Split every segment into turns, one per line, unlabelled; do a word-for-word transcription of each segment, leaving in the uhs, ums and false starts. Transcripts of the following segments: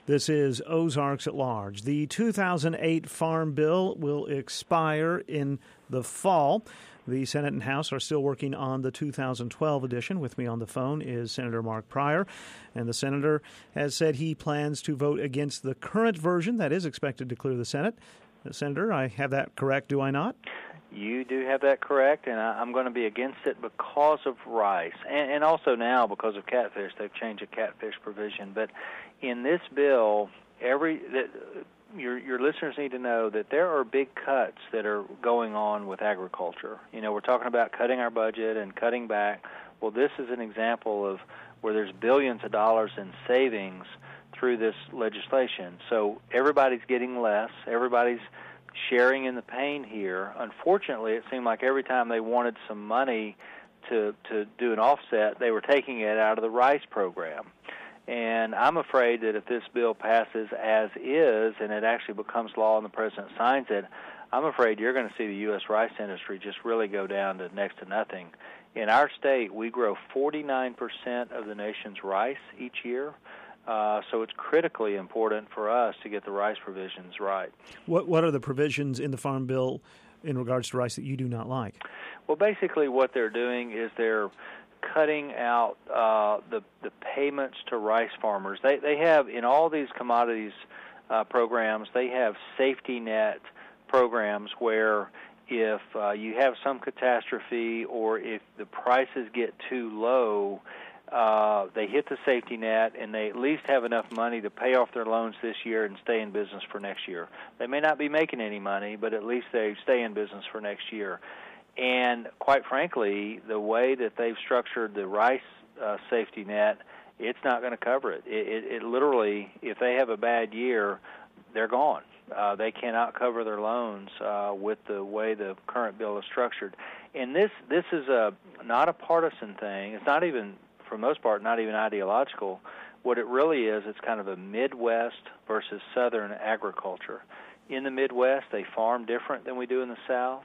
This is Ozarks at Large. The two thousand eight Farm Bill will expire in the fall. The Senate and House are still working on the two thousand twelve edition. With me on the phone is Senator Mark Pryor, and the senator has said he plans to vote against the current version that is expected to clear the Senate. Uh, Senator, I have that correct, do I not?
You do have that correct, and I, I'm going to be against it because of rice, and, and also now because of catfish. They've changed the catfish provision. But in this bill, every that, your your listeners need to know that there are big cuts that are going on with agriculture. You know, we're talking about cutting our budget and cutting back. Well, this is an example of where there's billions of dollars in savings through this legislation. So everybody's getting less. Everybody's sharing in the pain here. Unfortunately, it seemed like every time they wanted some money to to do an offset, they were taking it out of the rice program. And I'm afraid that if this bill passes as is and it actually becomes law and the president signs it, I'm afraid you're going to see the U S rice industry just really go down to next to nothing. In our state, we grow forty-nine percent of the nation's rice each year. Uh, so it's critically important for us to get the rice provisions right.
What What are the provisions in the Farm Bill in regards to rice that you do not like?
Well, basically what they're doing is they're cutting out uh, the the payments to rice farmers. They they have, in all these commodities uh, programs, they have safety net programs where if uh, you have some catastrophe or if the prices get too low, Uh, they hit the safety net, and they at least have enough money to pay off their loans this year and stay in business for next year. They may not be making any money, but at least they stay in business for next year. And quite frankly, the way that they've structured the rice uh, safety net, it's not going to cover it. It, it. it literally, if they have a bad year, they're gone. Uh, they cannot cover their loans uh, with the way the current bill is structured. And this this is a not a partisan thing. It's not even, for the most part, not even ideological. What it really is, it's kind of a Midwest versus Southern agriculture. In the Midwest, they farm different than we do in the South.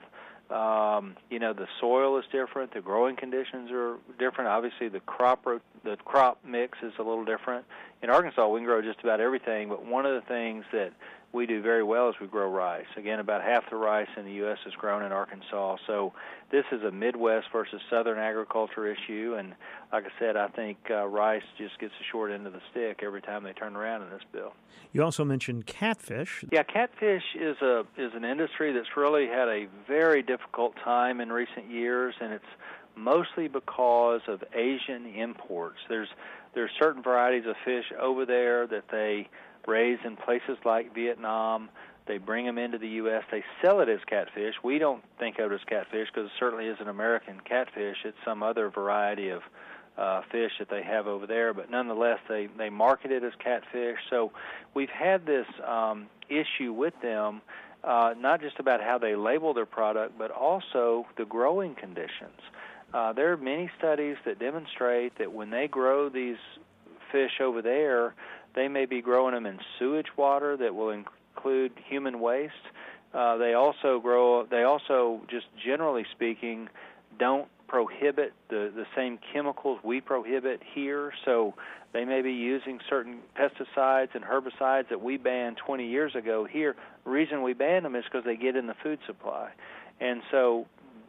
Um, you know, the soil is different. The growing conditions are different. Obviously, the crop ro- the crop mix is a little different. In Arkansas, we can grow just about everything, but one of the things that we do very well is we grow rice. Again, about half the rice in the U S is grown in Arkansas. So this is a Midwest versus Southern agriculture issue, and like I said, I think uh, rice just gets the short end of the stick every time they turn around in this bill.
You also mentioned catfish.
Yeah, catfish is a is an industry that's really had a very difficult time in recent years, and it's mostly because of Asian imports. There's there's certain varieties of fish over there that they raise in places like Vietnam. They bring them into the U S. They sell it as catfish. We don't think of it as catfish because it certainly isn't American catfish. It's some other variety of uh, fish that they have over there. But nonetheless, they, they market it as catfish. So we've had this um, issue with them, uh, not just about how they label their product, but also the growing conditions. Uh, there are many studies that demonstrate that when they grow these fish over there, they may be growing them in sewage water that will include human waste. Uh, they also grow. They also, just generally speaking, don't prohibit the, the same chemicals we prohibit here. So they may be using certain pesticides and herbicides that we banned twenty years ago here. The reason we banned them is because they get in the food supply, and so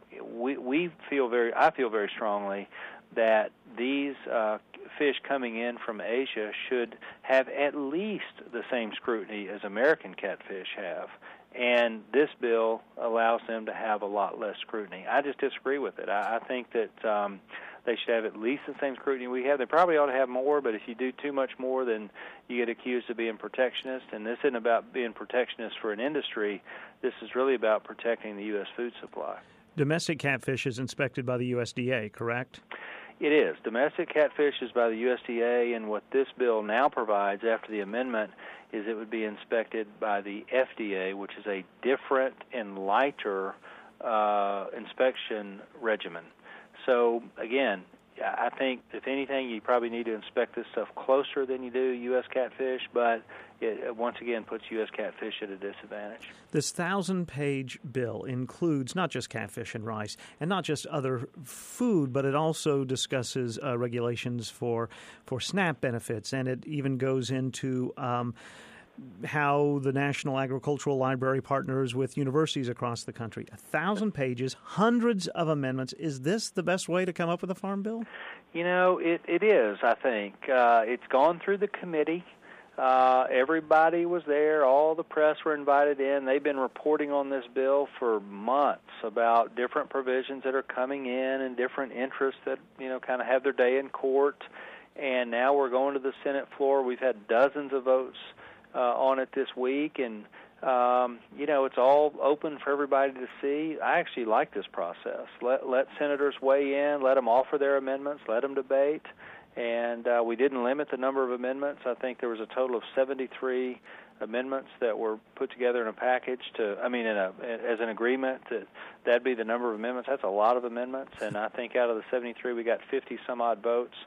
we we feel very. I feel very strongly that these uh, fish coming in from Asia should have at least the same scrutiny as American catfish have. And this bill allows them to have a lot less scrutiny. I just disagree with it. I, I think that um, they should have at least the same scrutiny we have. They probably ought to have more, but if you do too much more, then you get accused of being protectionist. And this isn't about being protectionist for an industry. This is really about protecting the U S food supply.
Domestic catfish is inspected by the U S D A, correct?
It is. Domestic catfish is by the U S D A, and what this bill now provides after the amendment is it would be inspected by the F D A, which is a different and lighter uh, inspection regimen. So, again, I think, if anything, you probably need to inspect this stuff closer than you do U S catfish, but it once again puts U S catfish at a disadvantage.
This thousand-page bill includes not just catfish and rice, and not just other food, but it also discusses uh, regulations for for SNAP benefits, and it even goes into um, how the National Agricultural Library partners with universities across the country. A thousand pages, hundreds of amendments. Is this the best way to come up with a farm bill?
You know, it, it is, I think. Uh, it's gone through the committee. Uh, everybody was there. All the press were invited in. They've been reporting on this bill for months about different provisions that are coming in and different interests that, you know, kind of have their day in court. And now we're going to the Senate floor. We've had dozens of votes Uh, on it this week, and um, you know, it's all open for everybody to see. I actually like this process. Let let senators weigh in, let them offer their amendments, let them debate, and uh, we didn't limit the number of amendments. I think there was a total of seventy-three amendments that were put together in a package to, I mean, in a as an agreement that that'd be the number of amendments. That's a lot of amendments, and I think out of the seventy-three, we got fifty some odd votes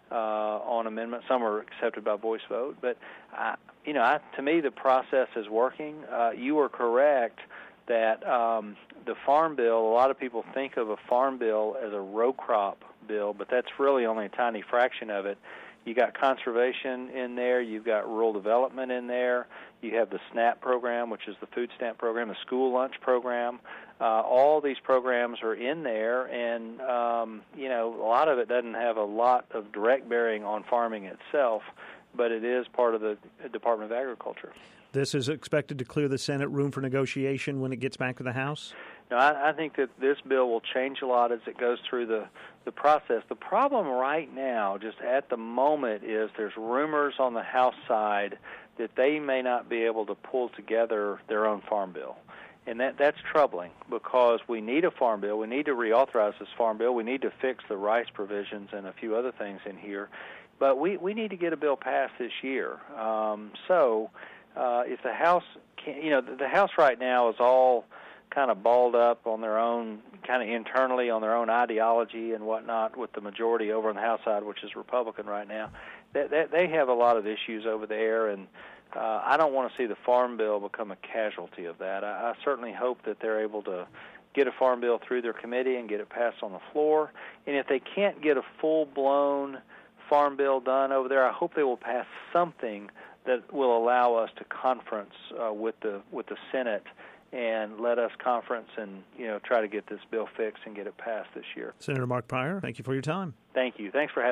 Uh, on amendments. Some were accepted by voice vote, but I, you know, I, to me, the process is working. Uh, you are correct that um, the farm bill. A lot of people think of a farm bill as a row crop bill, but that's really only a tiny fraction of it. You got conservation in there. You've got rural development in there. You have the SNAP program, which is the food stamp program, the school lunch program. Uh, all these programs are in there, and um, you know, a lot of it doesn't have a lot of direct bearing on farming itself, but it is part of the Department of Agriculture.
This is expected to clear the Senate room for negotiation when it gets back to the House?
No, I, I think that this bill will change a lot as it goes through the, the process. The problem right now, just at the moment, is there's rumors on the House side that they may not be able to pull together their own farm bill. And that that's troubling because we need a farm bill. We need to reauthorize this farm bill. We need to fix the rice provisions and a few other things in here. But we, we need to get a bill passed this year. Um, so uh, if the House, can, you know, the, the House right now is all kind of balled up on their own, kind of internally on their own ideology and whatnot with the majority over on the House side, which is Republican right now. They, they, they have a lot of issues over there, and uh, I don't want to see the Farm Bill become a casualty of that. I, I certainly hope that they're able to get a Farm Bill through their committee and get it passed on the floor. And if they can't get a full-blown Farm Bill done over there, I hope they will pass something that will allow us to conference uh, with the with the Senate and let us conference and, you know, try to get this bill fixed and get it passed this year.
Senator Mark Pryor, thank you for your time.
Thank you. Thanks for having me.